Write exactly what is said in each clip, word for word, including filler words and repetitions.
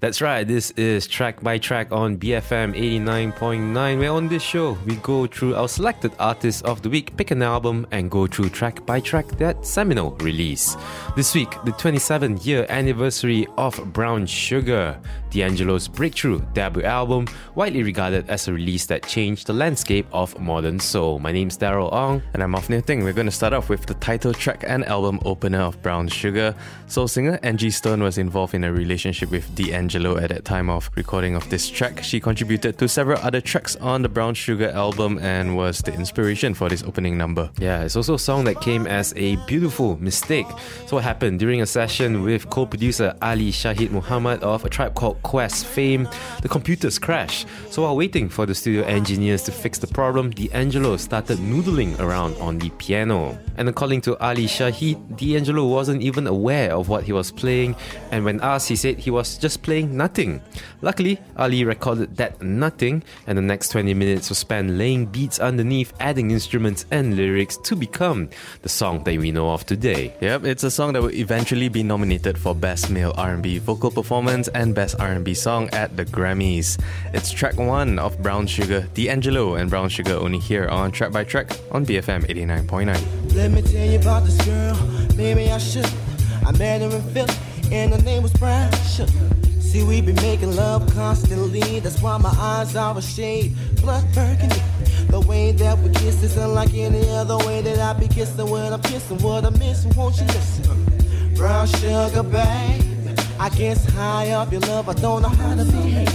That's right, this is Track by Track on B F M eighty-nine point nine, where on this show we go through our selected artists of the week, pick an album and go through track by track that seminal release. This week, the twenty-seventh year anniversary of Brown Sugar, D'Angelo's breakthrough debut album, widely regarded as a release that changed the landscape of modern soul. My name's Daryl Ong. And I'm Off Ting. We're going to start off with the title track and album opener of Brown Sugar. Soul singer Angie Stone was involved in a relationship with D'Angelo at that time of recording of this track. She contributed to several other tracks on the Brown Sugar album and was the inspiration for this opening number. Yeah, it's also a song that came as a beautiful mistake. So what happened? During a session with co-producer Ali Shahid Muhammad of A Tribe Called Quest fame, the computers crashed. So while waiting for the studio engineers to fix the problem, D'Angelo started noodling around on the piano. And according to Ali Shahid, D'Angelo wasn't even aware of what he was playing, and when asked, he said he was just playing nothing. Luckily, Ali recorded that nothing, and the next twenty minutes was spent laying beats underneath, adding instruments and lyrics to become the song that we know of today. Yep, it's a song that will eventually be nominated for Best Male R and B Vocal Performance and Best R and B Song at the Grammys. It's track one of Brown Sugar, D'Angelo and Brown Sugar, only here on Track by Track on B F M eighty-nine point nine. Let me tell you about this girl, maybe I should. I met her in Philly, and her name was Brown Sugar. See, we be making love constantly, that's why my eyes are a shade blood burgundy. The way that we kiss is unlike any other way that I be kissing when I'm kissing. What I'm missing, won't you listen? Brown sugar, babe, I guess high up your love, I don't know how to behave.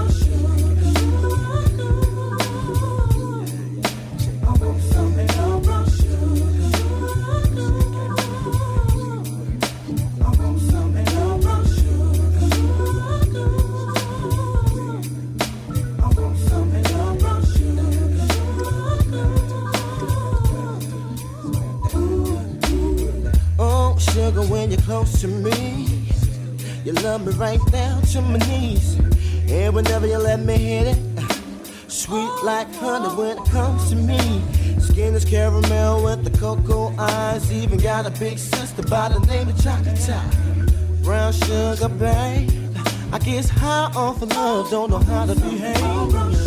Sugar, when you're close to me, you love me right down to my knees. And whenever you let me hit it, sweet like honey when it comes to me. Skin is caramel with the cocoa eyes. Even got a big sister by the name of Chocolate Top. Brown sugar, babe, I guess high off of love, don't know how to behave.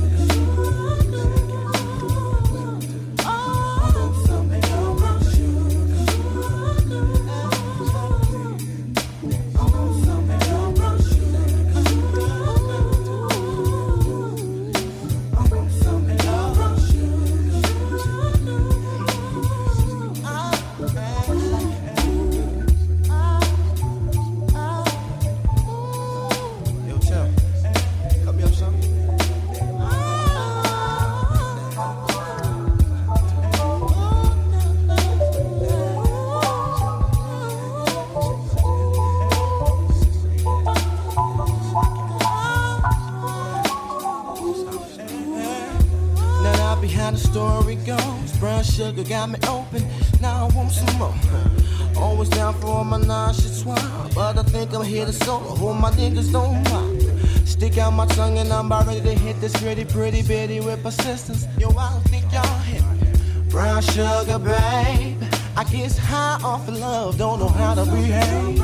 Sugar got me open, now I want some more. Always down for all my nauseous swine, but I think I'm here to solo. Hope my niggas don't mind. Stick out my tongue and I'm about ready to hit this pretty, pretty bitty with persistence. Yo, I don't think y'all hit me. Brown sugar, babe, I guess high off of love, don't know how to behave.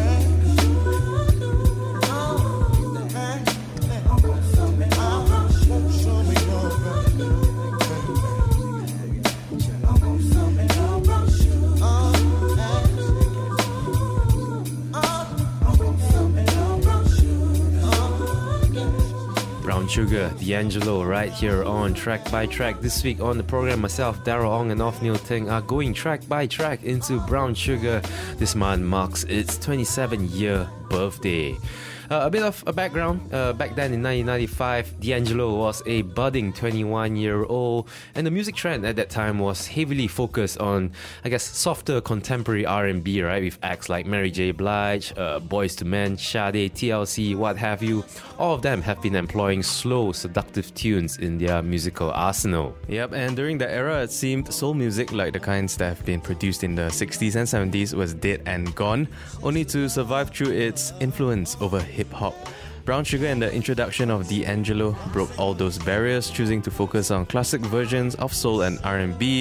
Sugar, D'Angelo, right here on Track by Track. This week on the program, myself, Daryl Ong and Off Ting are going track by track into Brown Sugar. This month marks its twenty-seventh year birthday. Uh, a bit of a background, uh, back then in nineteen ninety-five, D'Angelo was a budding twenty-one-year-old, and the music trend at that time was heavily focused on, I guess, softer contemporary R and B, right, with acts like Mary J. Blige, uh, Boyz two Men, Sade, T L C, what have you. All of them have been employing slow, seductive tunes in their musical arsenal. Yep, and during that era, it seemed soul music like the kinds that have been produced in the sixties and seventies was dead and gone, only to survive through its influence over hip-hop. Brown Sugar and the introduction of D'Angelo broke all those barriers, choosing to focus on classic versions of soul and R and B,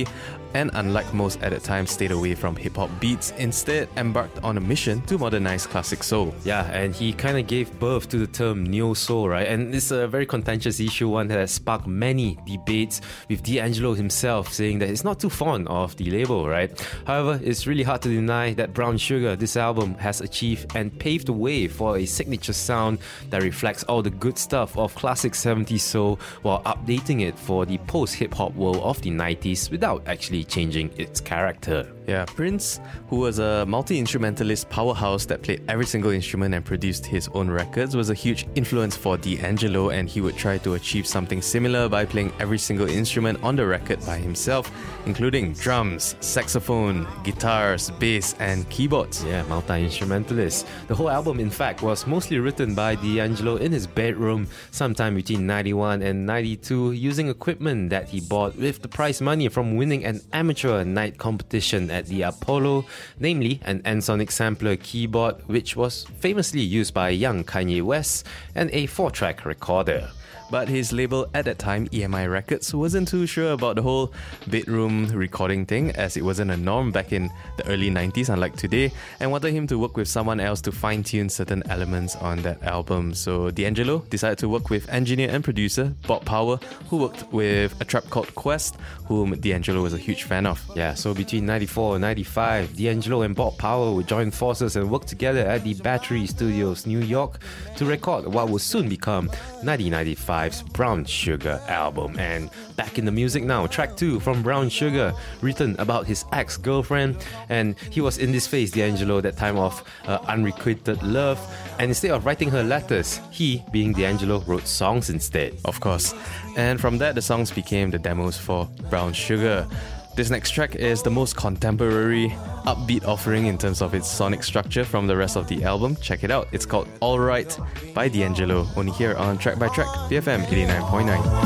and unlike most at the time, stayed away from hip-hop beats, instead embarked on a mission to modernize classic soul. Yeah, and he kind of gave birth to the term neo-soul, right? And it's a very contentious issue, one that has sparked many debates, with D'Angelo himself saying that he's not too fond of the label, right? However, it's really hard to deny that Brown Sugar, this album, has achieved and paved the way for a signature sound that reflects all the good stuff of classic seventies soul while updating it for the post-hip-hop world of the nineties without actually changing its character. Yeah, Prince, who was a multi-instrumentalist powerhouse that played every single instrument and produced his own records, was a huge influence for D'Angelo, and he would try to achieve something similar by playing every single instrument on the record by himself, including drums, saxophone, guitars, bass, and keyboards. Yeah, multi-instrumentalist. The whole album, in fact, was mostly written by D'Angelo in his bedroom sometime between ninety-one and ninety-two, using equipment that he bought with the prize money from winning an amateur night competition at the Apollo, namely an Ensoniq sampler keyboard, which was famously used by young Kanye West, and a four-track recorder. But his label at that time, E M I Records, wasn't too sure about the whole bedroom recording thing, as it wasn't a norm back in the early nineties, unlike today, and wanted him to work with someone else to fine-tune certain elements on that album. So D'Angelo decided to work with engineer and producer Bob Power, who worked with A Tribe Called Quest, whom D'Angelo was a huge fan of. Yeah, so between ninety-four and ninety-five, D'Angelo and Bob Power would join forces and work together at the Battery Studios, New York, to record what would soon become nineteen ninety-five's Brown Sugar album. And back in the music now, track two from Brown Sugar, written about his ex-girlfriend, and he was in this phase, D'Angelo, that time of uh, unrequited love, and instead of writing her letters, he, being D'Angelo, wrote songs instead. Of course. And from that, the songs became the demos for Brown Sugar. This next track is the most contemporary, upbeat offering in terms of its sonic structure from the rest of the album. Check it out. It's called Alright by D'Angelo, only here on Track by Track, B F M eighty-nine point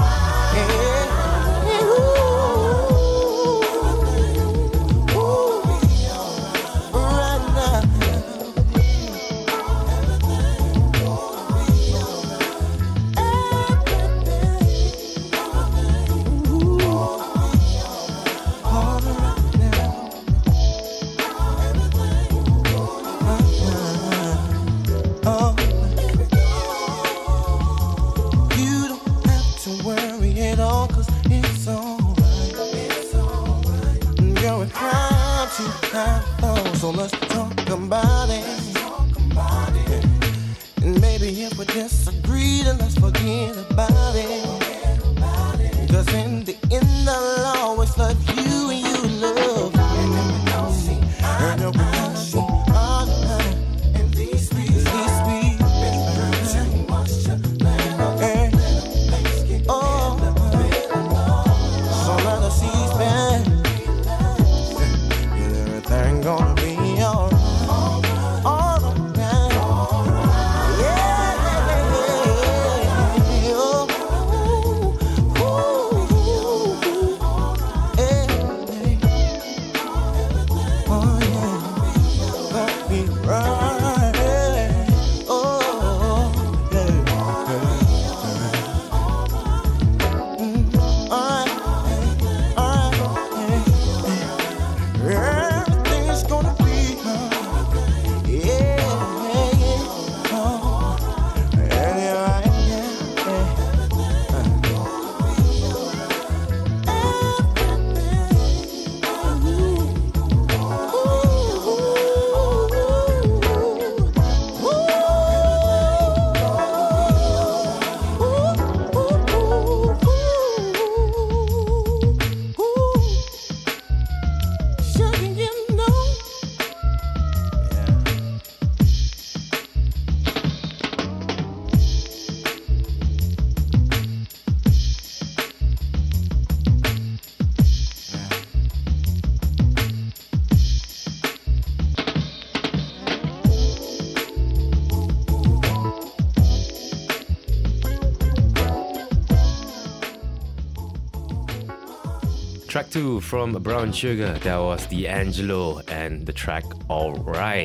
nine. So let's talk about it. And maybe if we disagree, then let's forget about it. Cause in the end, I'll always love you and you love me. And you'll be see all the time. And these sweet, these sweet, too much to let oh, so let us see back. Everything gonna be alright. Track two from Brown Sugar, that was D'Angelo and the track Alright.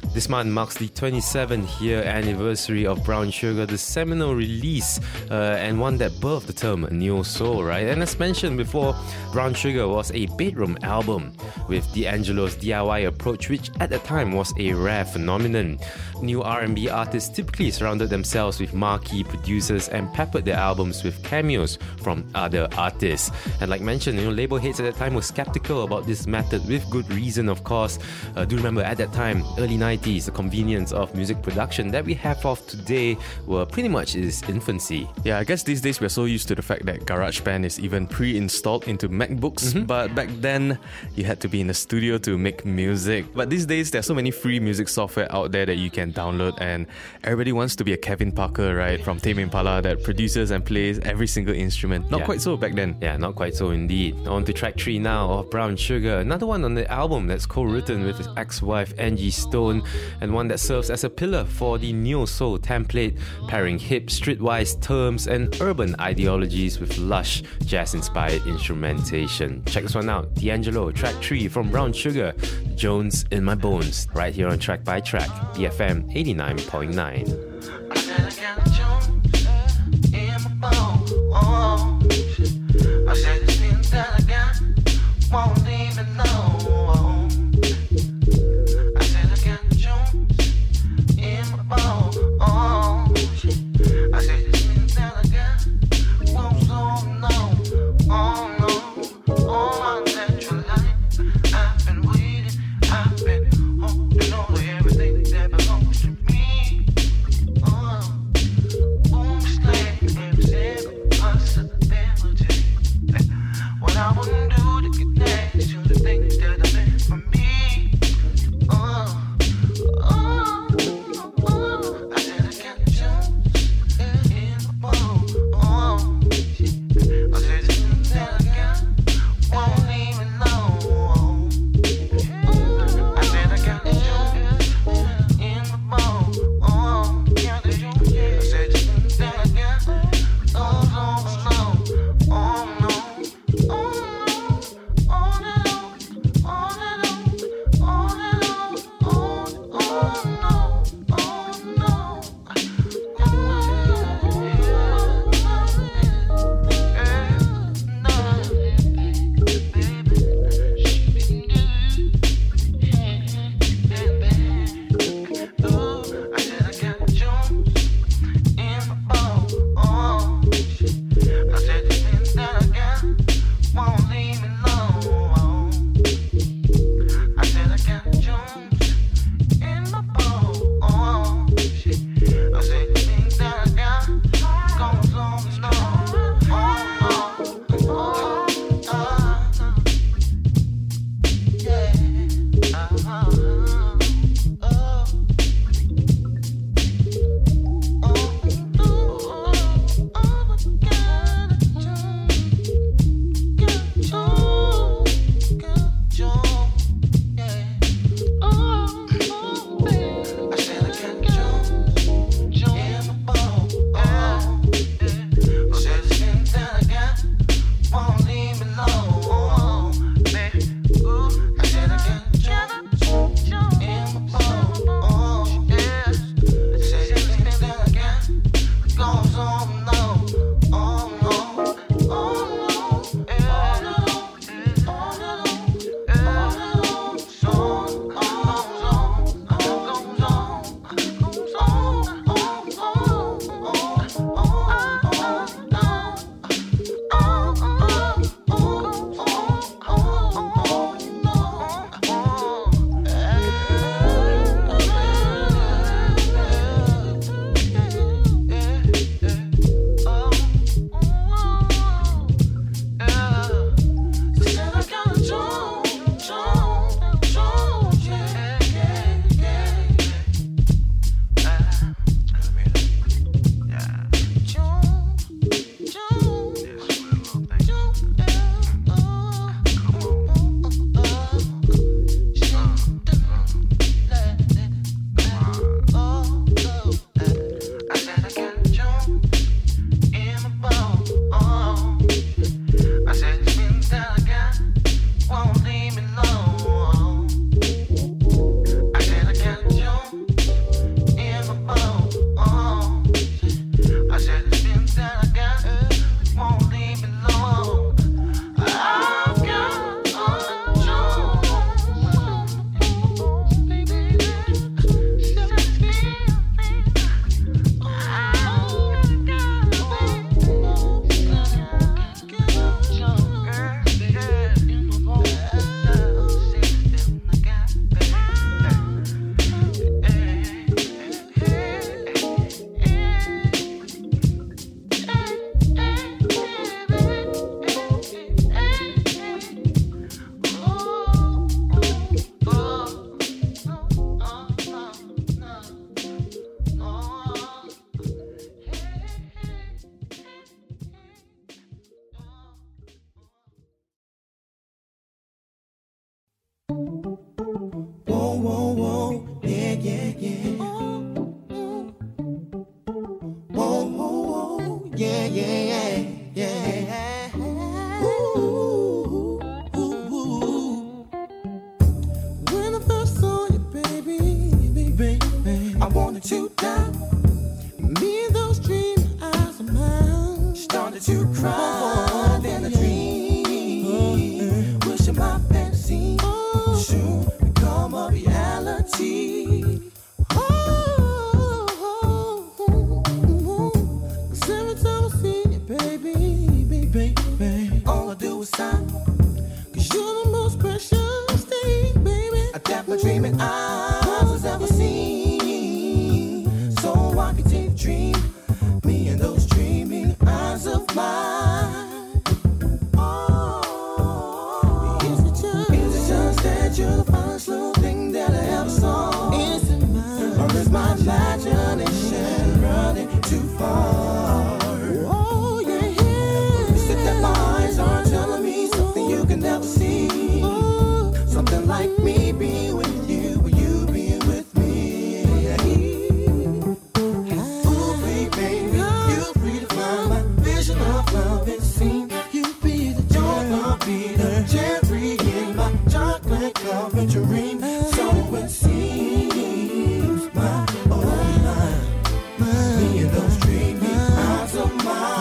This month marks the twenty-seventh year anniversary of Brown Sugar, the seminal release uh, and one that birthed the term Neo Soul, right? And as mentioned before, Brown Sugar was a bedroom album with D'Angelo's D I Y approach, which at the time was a rare phenomenon. New R and B artists typically surrounded themselves with marquee producers and peppered their albums with cameos from other artists. And like mentioned, you know, label heads at that time were skeptical about this method, with good reason, of course. Uh, do remember at that time, early nineties, the convenience of music production that we have of today were pretty much its infancy. Yeah, I guess these days we're so used to the fact that GarageBand is even pre-installed into MacBooks, mm-hmm. but back then you had to be in the studio to make music. But these days there's so many free music software out there that you can download, and everybody wants to be a Kevin Parker, right, from Tame Impala, that produces and plays every single instrument. Not yeah. quite so back then. Yeah, not quite so indeed. On to track three now of Brown Sugar, another one on the album that's co-written with his ex-wife Angie Stone, and one that serves as a pillar for the Neo Soul template, pairing hip, streetwise terms and urban ideologies with lush, jazz-inspired instrumentation. Check this one out, D'Angelo, track three from Brown Sugar, Jones in My Bones, right here on Track by Track, B F M eighty-nine point nine. I said I got Jones in my bones. Oh, I said the things that I got won't even know. I said I got Jones in my bones. Oh, I said the things that I got won't so know. Oh no, oh my natural life. I've been waiting, I've been holding on to everything that belongs to me. Oh. yeah, yeah, yeah, yeah. Ooh, ooh, ooh. When I first saw you, baby, baby, baby, I wanted to die. Me and those dream eyes of mine started to cry in a dream, wishing my fantasy soon become a reality. Oh, cause every time I see you, baby, baby, baby, all I do is sigh. Cause you're the most precious thing, baby, I got my dreaming eyes has ever seen. So I can take a dream, me and those dreaming eyes of mine. Oh, is it just, is it just that you're the finest little thing that I ever saw? Is it mine, or is my imagination running too far? Oh, yeah, yeah. You said that my eyes are telling me something you can never see. Oh, something like me being with you, or you being with me. Ooh, baby, you're free to find my vision of love and scene. You be the joy, I'll be the cherry in my chocolate covered dream. So it seems, my, oh my, me and those dreamy eyes of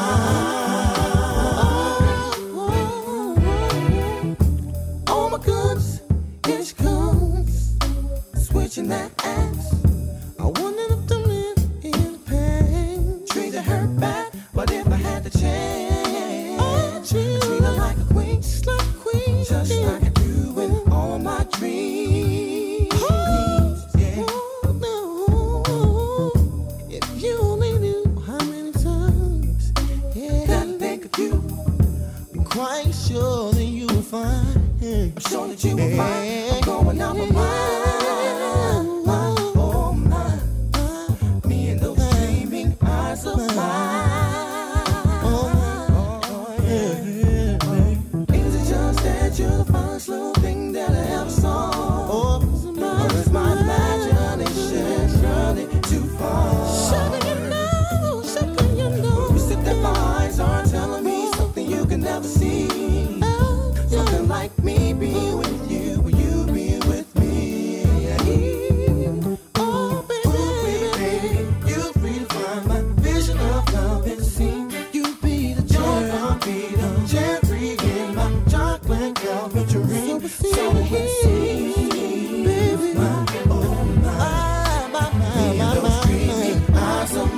mine. Oh my goodness, here she comes, switching that ass. I wonder if the men in the pain treated her bad, but if I had the chance, oh, treat her like a queen, just like a queen, just like I do in all my dreams. Yeah. Oh, no. If you only knew how many times, yeah, that I think of you, I'm quite sure that you will find. I'm sure that you will find. I'm going out my mind, my, oh my, me and those dreaming eyes of mine. Oh, oh, yeah, yeah. Is it just that you're the finest little thing that I ever saw? Or is my imagination running too far? Sugar, you know, sugar, you know. You said that my eyes are telling me something you can never see. Oh, yeah. Something like me being with you, or you being with me. Oh, baby, Ooh, baby, you're free to find my vision of love and scene. You be the joy, I'll be the cherry in my chocolate covered dream. So it seems, baby, my, oh my, me and those dreamy eyes of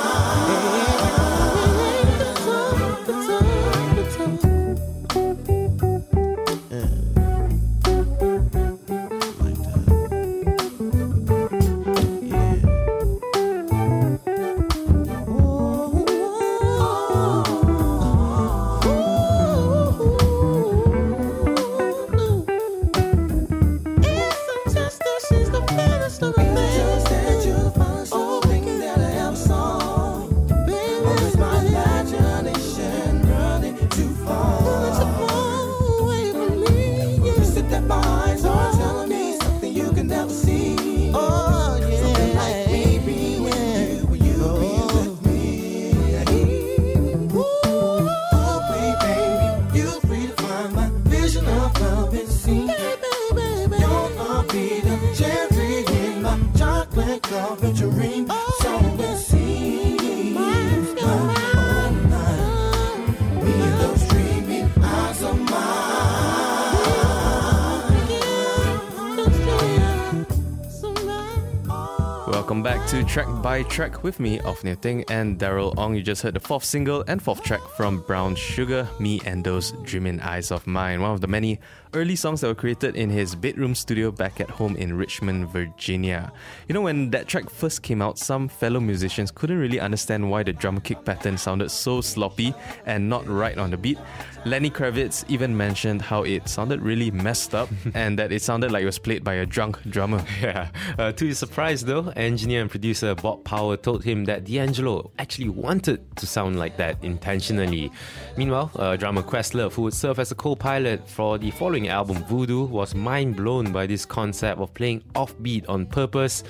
Welcome back to Track by Track with me, Ofnir Ting and Daryl Ong. You just heard the fourth single and fourth track from Brown Sugar, Me and Those Dreamin' Eyes of Mine, one of the many early songs that were created in his bedroom studio back at home in Richmond, Virginia. You know, when that track first came out, some fellow musicians couldn't really understand why the drum kick pattern sounded so sloppy and not right on the beat. Lenny Kravitz even mentioned how it sounded really messed up and that it sounded like it was played by a drunk drummer. Yeah. Uh, to his surprise though, engineer and producer Bob Power told him that D'Angelo actually wanted to sound like that intentionally. Meanwhile, uh, drummer Questlove, who would serve as a co-pilot for the following album Voodoo, was mind blown by this concept of playing offbeat on purpose.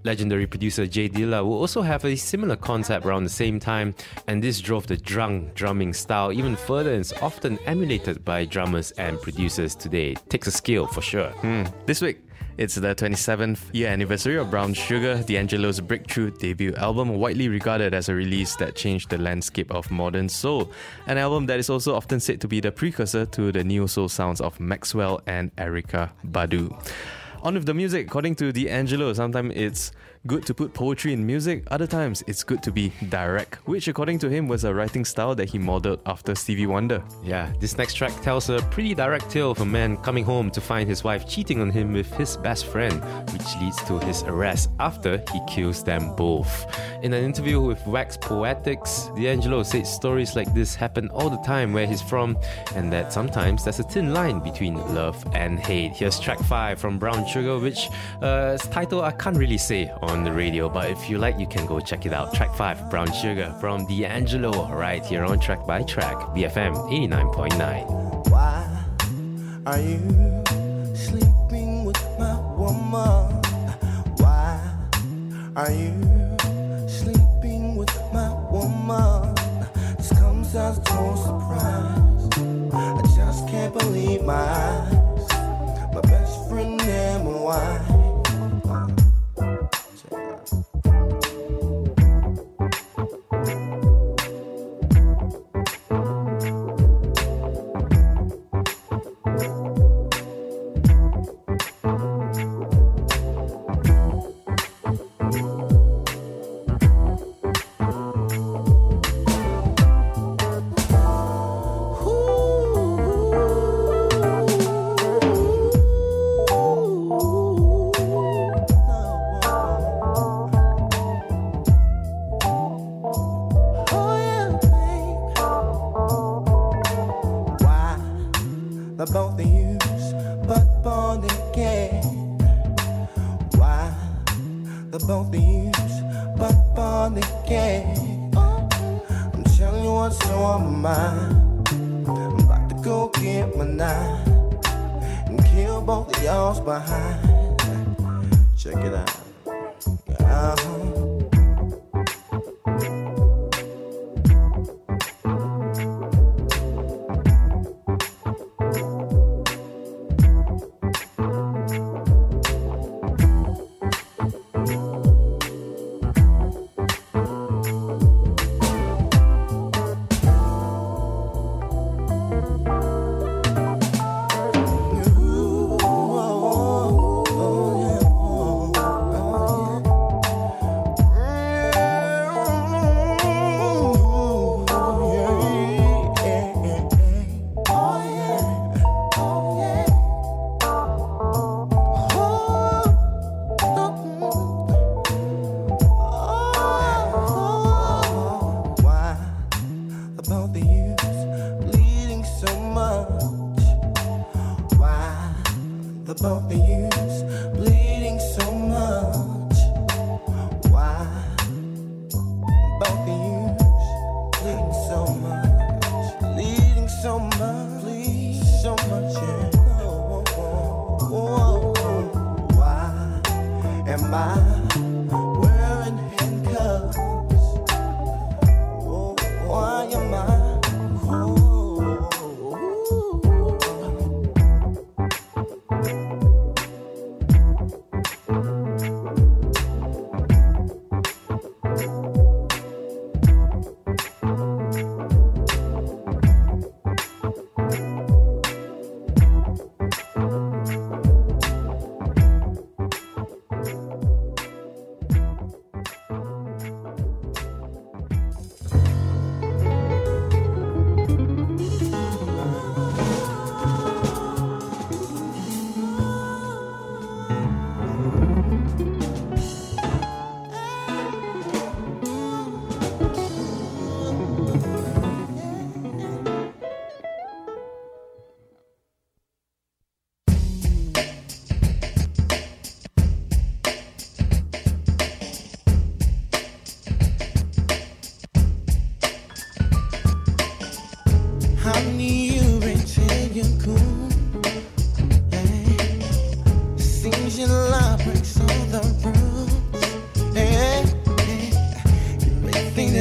Legendary producer Jay Dilla will also have a similar concept around the same time, and this drove the drunk drumming style even further and is often emulated by drummers and producers today. Takes a skill for sure. Hmm. This week, it's the twenty-seventh year anniversary of Brown Sugar, D'Angelo's breakthrough debut album, widely regarded as a release that changed the landscape of modern soul. An album that is also often said to be the precursor to the neo soul sounds of Maxwell and Erykah Badu. On with the music, according to D'Angelo, sometimes it's good to put poetry in music, other times it's good to be direct, which according to him was a writing style that he modelled after Stevie Wonder. Yeah, this next track tells a pretty direct tale of a man coming home to find his wife cheating on him with his best friend, which leads to his arrest after he kills them both. In an interview with Wax Poetics, D'Angelo said stories like this happen all the time where he's from, and that sometimes there's a thin line between love and hate. Here's track five from Brown Sugar, which uh, its title I can't really say on the radio, but if you like, you can go check it out. Track five, Brown Sugar from D'Angelo, right here on Track by Track, B F M eighty-nine point nine. Why are you sleeping with my woman? Why are you sleeping with my woman? This comes as a total surprise. I just can't believe my eyes. My best friend and my wife.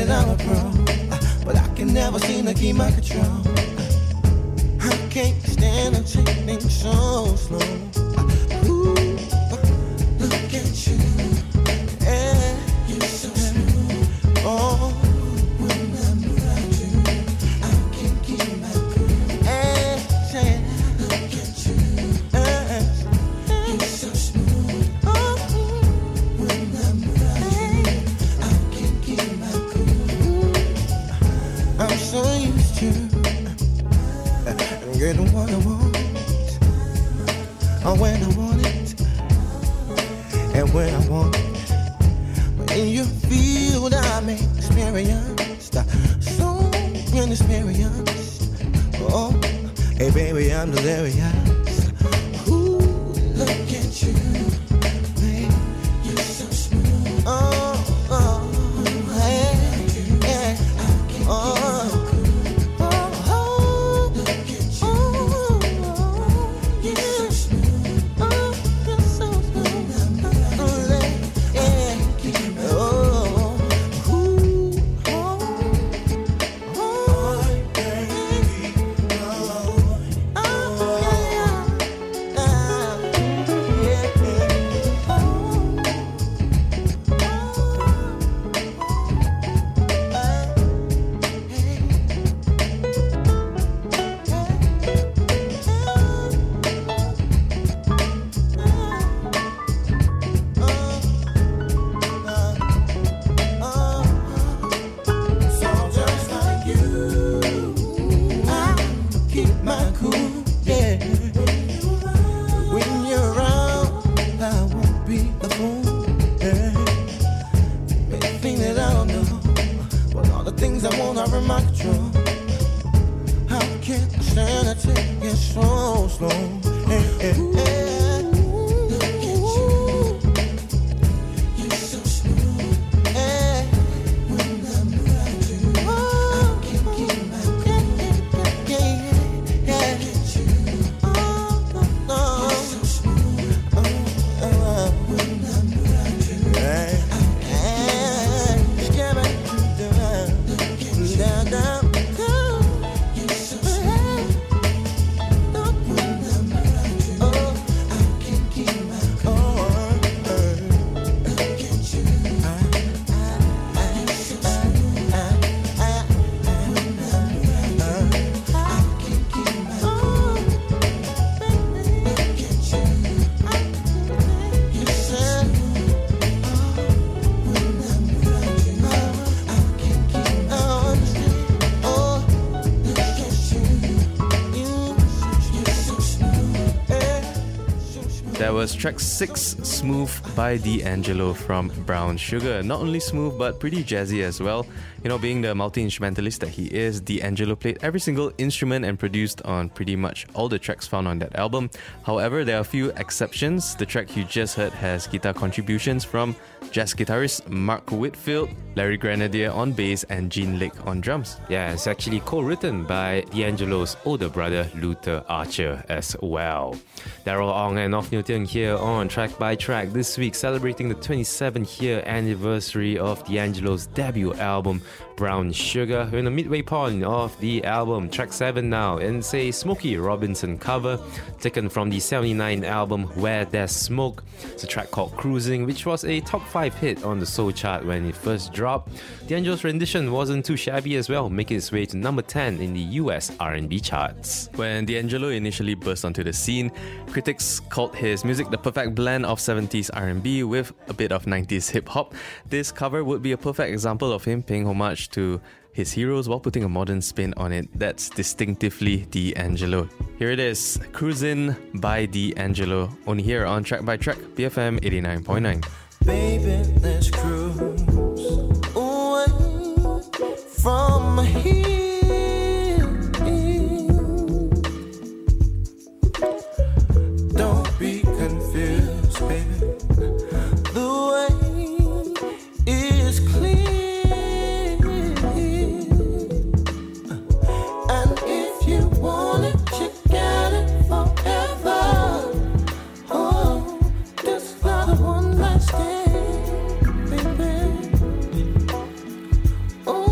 that I'm a pro, but I can never seem to keep my control. I can't stand to take things so slow. Ooh, look at you, yeah, you're so smooth. Oh, when I'm around you, I can't keep my cool. Yeah, yeah, look at you, yeah, you're so smooth. Oh, when I'm around you, I can't keep my cool. I'm so used to getting what I want, or when I want it, and when I want it. When you feel that I'm experienced, so inexperienced. Oh, hey baby, I'm delirious. Ooh, look at you, babe, you're so smooth. Oh, oh, hey, yeah, oh. Was track six, Smooth by D'Angelo from Brown Sugar. Not only smooth, but pretty jazzy as well. You know, being the multi-instrumentalist that he is, D'Angelo played every single instrument and produced on pretty much all the tracks found on that album. However, there are a few exceptions. The track you just heard has guitar contributions from jazz guitarist Mark Whitfield, Larry Grenadier on bass, and Gene Lake on drums. Yeah, it's actually co-written by D'Angelo's older brother, Luther Archer, as well. Daryl Ong and Off Neo Ting here on Track by Track, this week celebrating the twenty-seventh year anniversary of D'Angelo's debut album, Brown Sugar. We're in the midway point of the album, track seven now, and it's a Smokey Robinson cover taken from the seventy-nine album Where There's Smoke. It's a track called Cruising, which was a top five hit on the soul chart when it first dropped. D'Angelo's rendition wasn't too shabby as well, making its way to number ten in the U S R and B charts. When D'Angelo initially burst onto the scene, critics called his music the perfect blend of seventies R and B with a bit of nineties hip-hop. This cover would be a perfect example of him paying homage to his heroes while putting a modern spin on it that's distinctively D'Angelo. Here it is, Cruisin' by D'Angelo, only here on Track by Track, B F M eighty-nine point nine. Baby, let's cruise away from here. Don't be confused, baby. The way is clear, and if you want it, you got it forever. Oh, this not a one night stand, baby. Oh.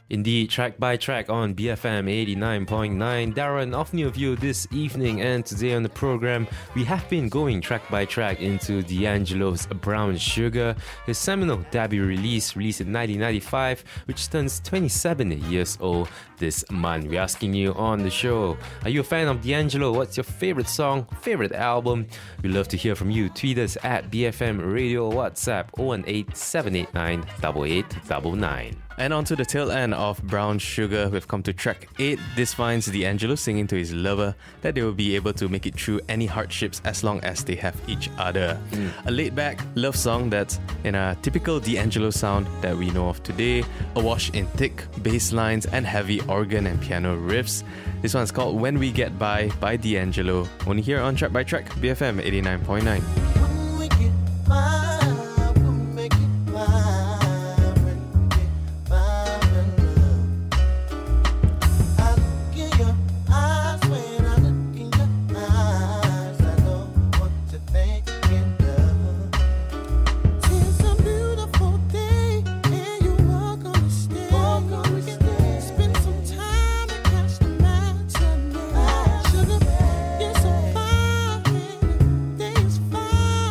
Indeed, track by track on B F M eighty-nine point nine. Darren and Ophni of you this evening, and today on the program, we have been going track by track into D'Angelo's Brown Sugar, his seminal debut release, released in nineteen ninety-five, which turns twenty-seven years old this month. We're asking you on the show, are you a fan of D'Angelo? What's your favorite song, favorite album? We'd love to hear from you. Tweet us at B F M Radio, WhatsApp oh one eight, seven eight nine, eight eight nine nine. And on to the tail end of Brown Sugar, we've come to track eight. This finds D'Angelo singing to his lover that they will be able to make it through any hardships as long as they have each other. Mm. A laid-back love song that's in a typical D'Angelo sound that we know of today, awash in thick bass lines and heavy organ and piano riffs. This one's called When We Get By by D'Angelo, only here on Track by Track, B F M eighty-nine point nine. When we get by, we'll make it by. Fine, days fine.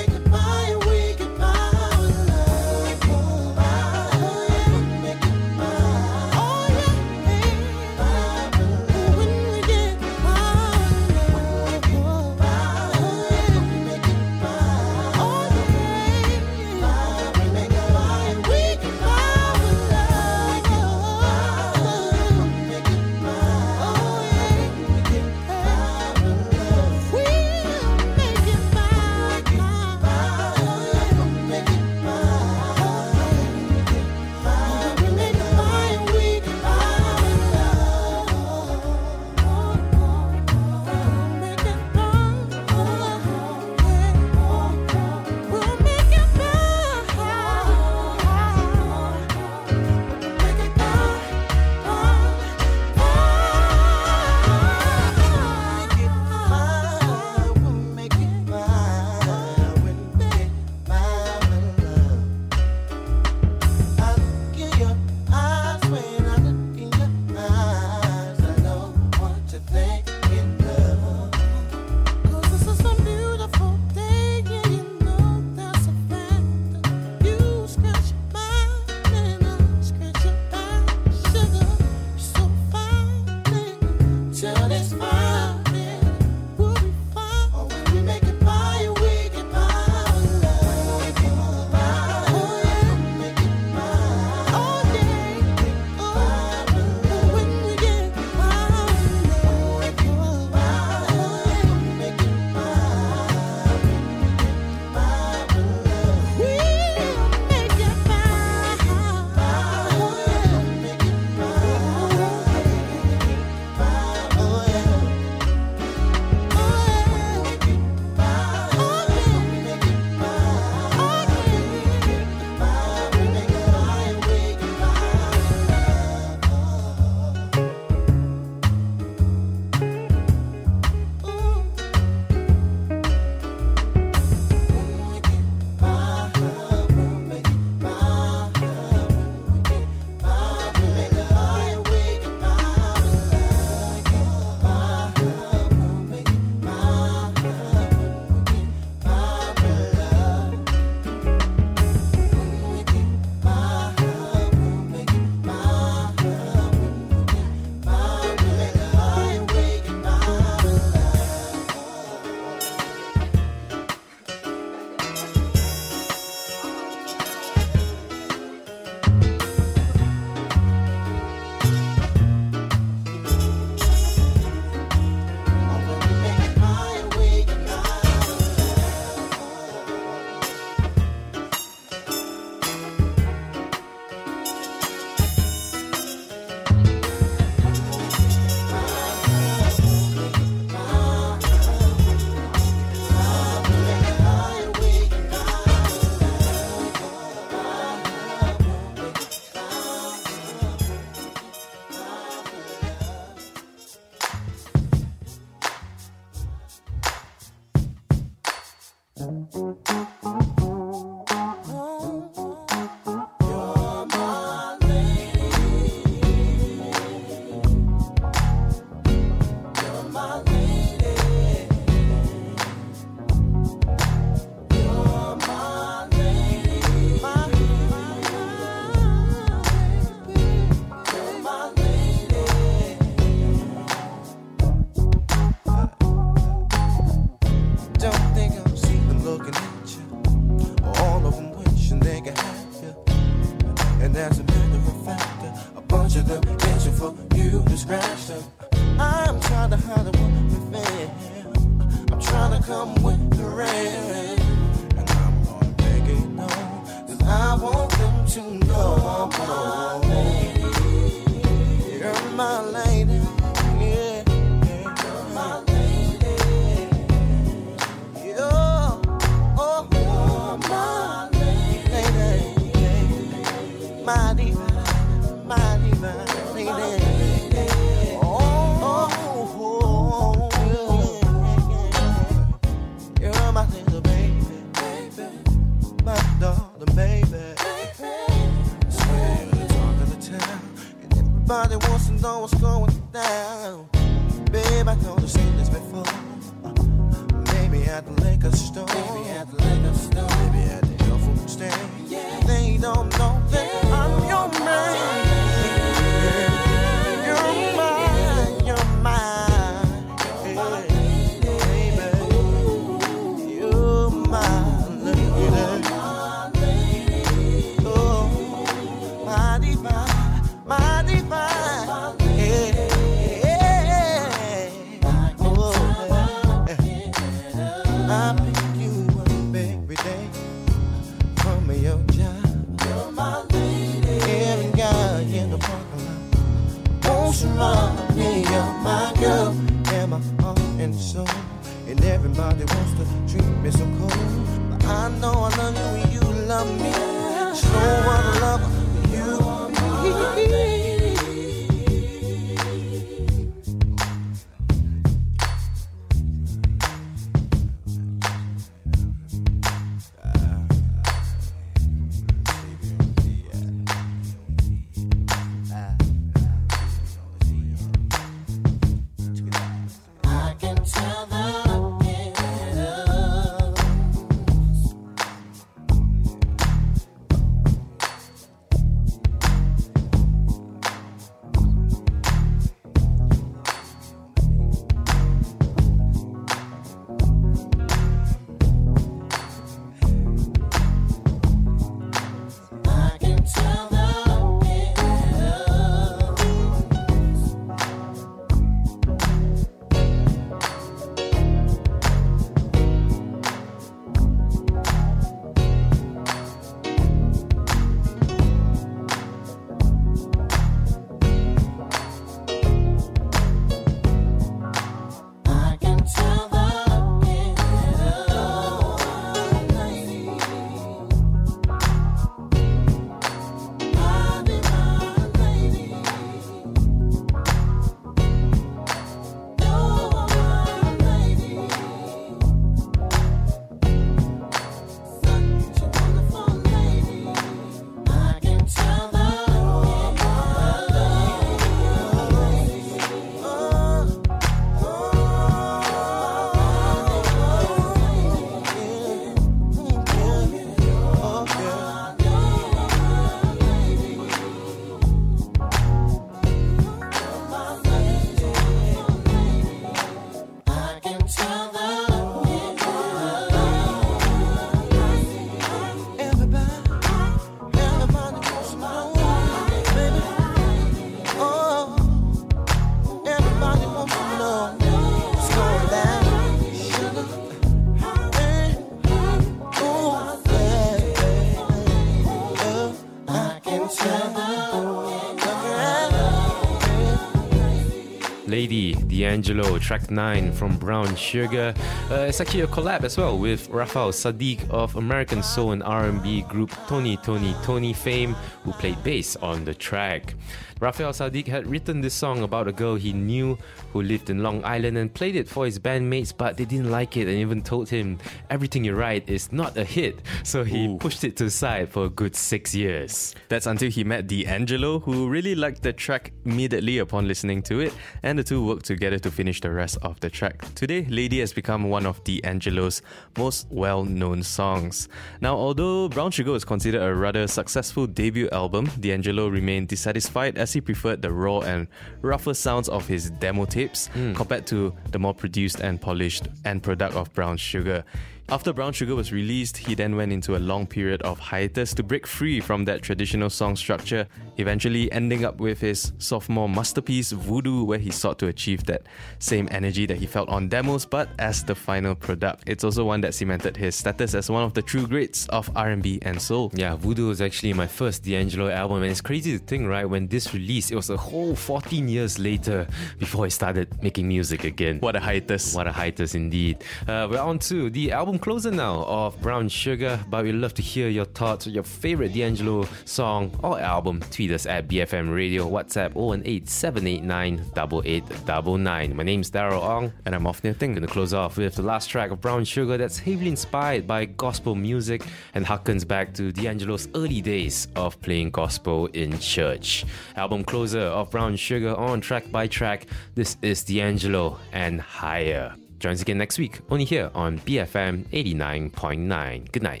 D'Angelo, track nine from Brown Sugar. Uh, it's actually a collab as well with Raphael Saadiq of American soul and R and B group Tony Tony Tony fame, who played bass on the track. Raphael Saadiq had written this song about a girl he knew who lived in Long Island and played it for his bandmates, but they didn't like it and even told him everything you write is not a hit. So he Ooh. pushed it to the side for a good six years. That's until he met D'Angelo, who really liked the track immediately upon listening to it, and the two worked together to finish the rest of the track. Today, Lady has become one of D'Angelo's most well-known songs. Now, although Brown Sugar was considered a rather successful debut album, D'Angelo remained dissatisfied as he preferred the raw and rougher sounds of his demo tapes mm. compared to the more produced and polished end product of Brown Sugar. After Brown Sugar was released, he then went into a long period of hiatus to break free from that traditional song structure, eventually ending up with his sophomore masterpiece, Voodoo, where he sought to achieve that same energy that he felt on demos, but as the final product. It's also one that cemented his status as one of the true greats of R and B and soul. Yeah, Voodoo was actually my first D'Angelo album, and it's crazy to think, right, when this released, it was a whole fourteen years later before he started making music again. What a hiatus. What a hiatus indeed. Uh, we're on to the album closer now of Brown Sugar, but we'd love to hear your thoughts on your favorite D'Angelo song or album. Tweet us at B F M Radio, WhatsApp zero one eight seven eight nine eight eight nine nine. My name's Daryl Ong, and I'm Off-Neil Ting. Gonna close off with the last track of Brown Sugar that's heavily inspired by gospel music and harkens back to D'Angelo's early days of playing gospel in church. Album closer of Brown Sugar on Track by Track. This is D'Angelo and Higher. Join us again next week, only here on B F M eighty-nine point nine. Good night.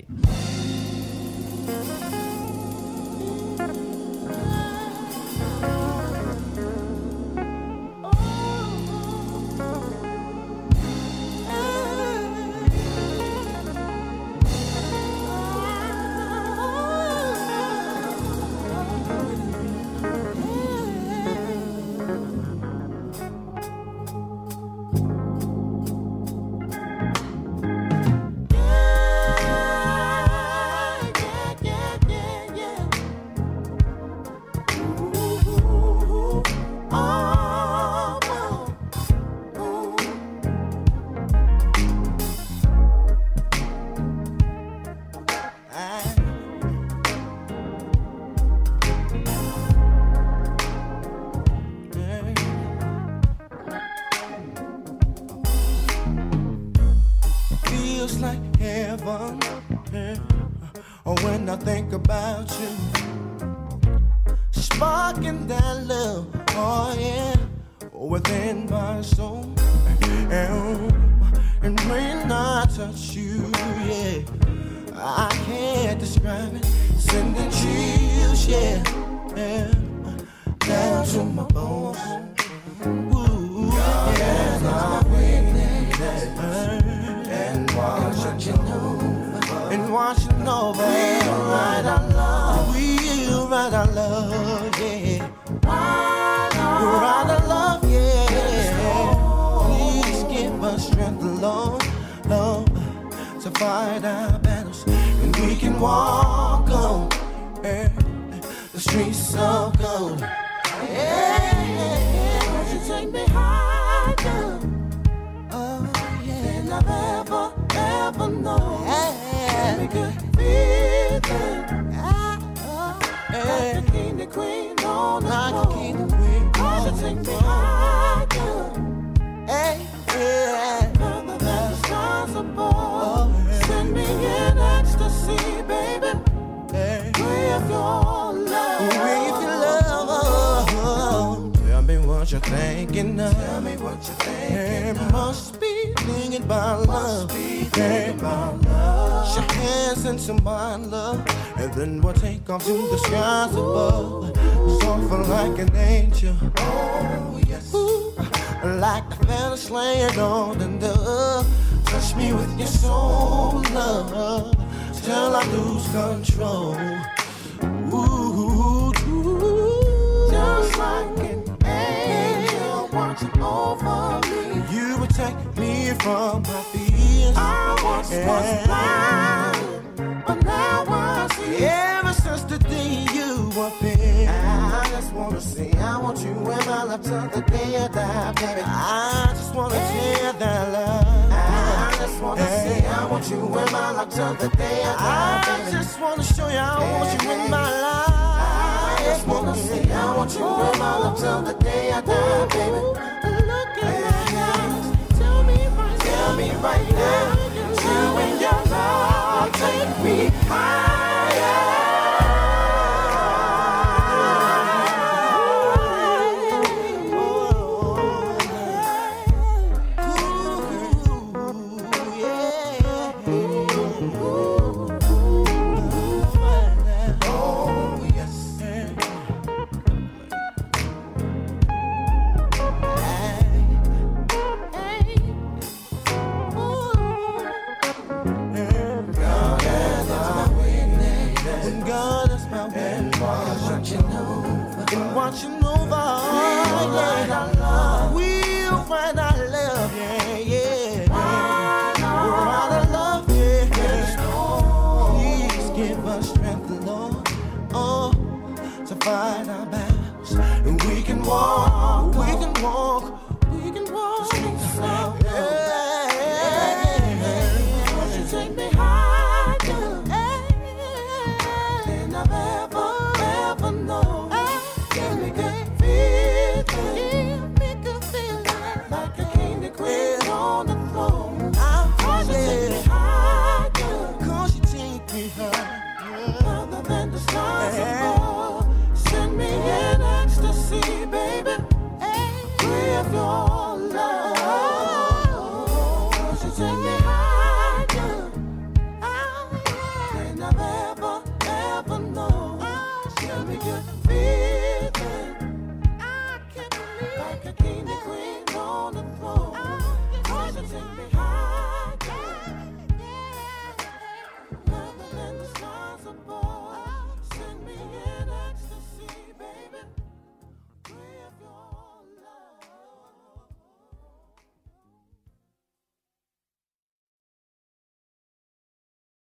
Ever since the day you appeared, I just wanna say I want you in my life till the day I die, baby. I just wanna share that love. I just wanna say I want you in my life till the day I die, baby. I just wanna show you I want you in my life. I just wanna say I want you in my life till the day I die, baby. Look at my eyes, tell me right, tell me right now. You and your love take me higher. Watching over, yeah. We'll find our love, yeah, yeah. We're out of love, yeah. Please give us strength, Lord, oh, to fight our battles, and we can walk.